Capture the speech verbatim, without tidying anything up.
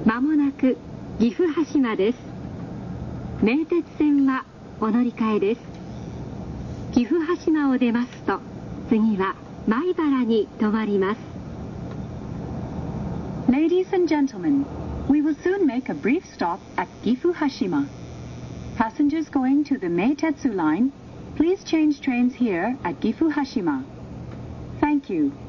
まもなく岐阜羽島です。名鉄線はお乗り換えです。岐阜羽島を出ますと次は米原に停まります。 Ladies and gentlemen, we will soon make a brief stop at Gifu Hashima. Passengers going to the Meitetsu line, please change trains here at Gifu Hashima. Thank you.